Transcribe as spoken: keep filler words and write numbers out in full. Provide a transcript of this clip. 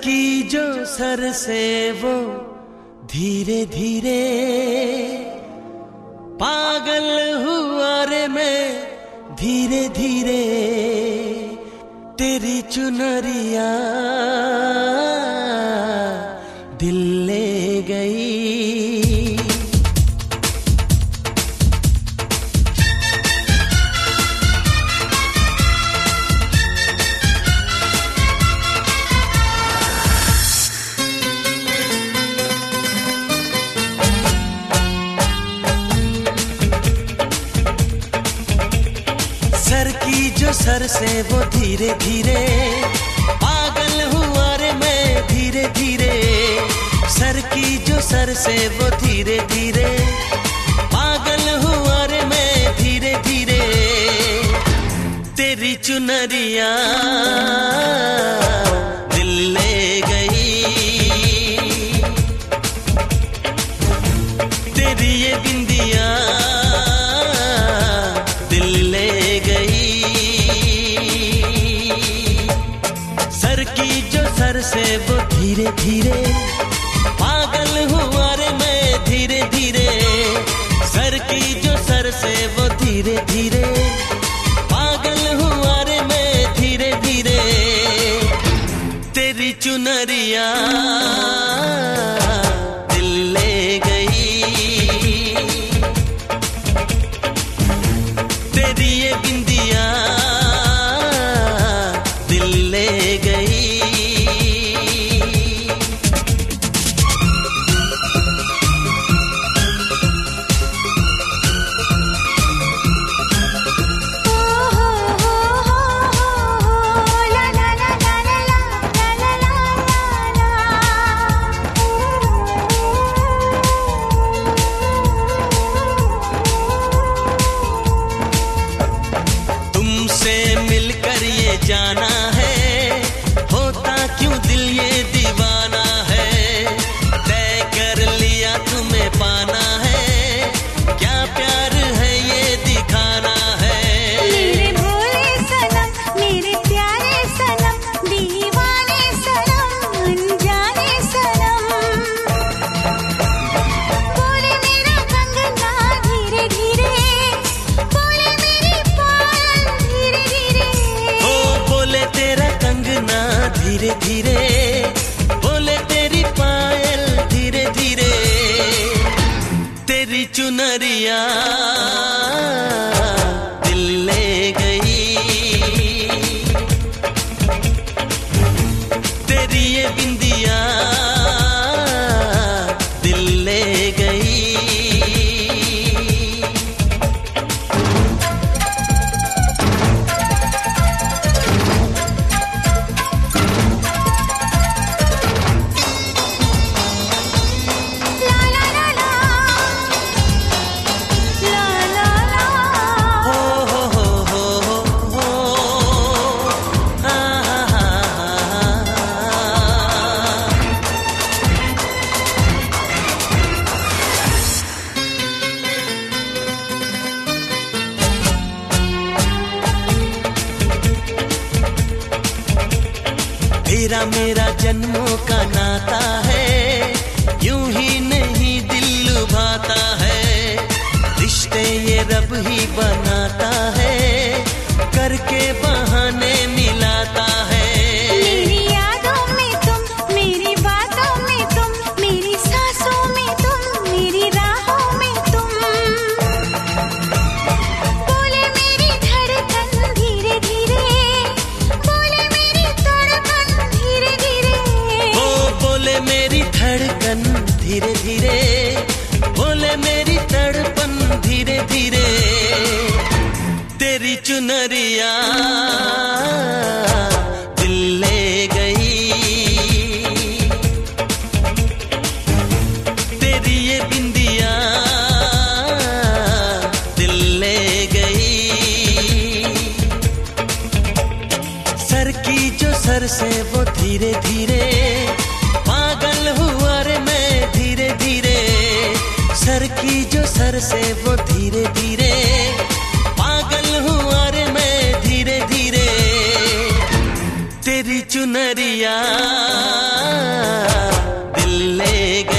की जो सर से वो धीरे धीरे पागल हुआ रे मैं धीरे धीरे तेरी चुनरिया दिल ले गई। सर की जो सर से वो धीरे धीरे पागल हुआ रे मैं धीरे धीरे। सर की जो सर से वो धीरे धीरे पागल हुआ रे मैं धीरे धीरे तेरी चुनरिया दिल ले गई। तेरी ये बिंदिया दिल ले गई। सर की जो सर से वो धीरे धीरे पागल हुआ रे मैं धीरे धीरे। सर की जो सर से वो धीरे धीरे पागल हुआ रे मैं धीरे धीरे तेरी चुनरिया दिल ले गई। तेरी ये बिंदिया दिल ले गई। जाना है होता क्यों दिल ये दीवाना है। तय कर लिया तुम्हें पाना है क्या प्यार है ये दिखाना है। मेरे भोले सनम मेरे प्यारे सनम दीवाने सनम अनजाने सनम। बोले मेरा कंगना धीरे धीरे बोले मेरी पायल धीरे धीरे। बोले तेरा कंगना धीरे धीरे बोले तेरी पायल धीरे धीरे तेरी चुनरिया दिल ले गई। तेरी ये बिंदिया दिल ले गई। तेरा मेरा जन्मों का नाता है यूं ही नहीं दिल लुभाता है। रिश्ते ये रब ही बनाता है करके बहाने मिलाता है। मेरी यादों में तुम मेरी बातों में तुम मेरी सांसों में तुम मेरी राहों में तुम। बोले मेरी धड़कन धीरे धीरे बोले मेरी तड़पन धीरे धीरे। ओ बोले मेरी धड़कन धीरे धीरे बोले मेरी तड़पन धीरे धीरे तेरी चुनरिया दिल ले गई। तेरी ये बिंदिया दिल ले गई। सर की जो सर से वो धीरे धीरे पागल हुआ रे मैं धीरे धीरे। सर की जो सर से वो धीरे धीरे पागल हुआ रे मैं धीरे धीरे तेरी चुनरिया दिल ले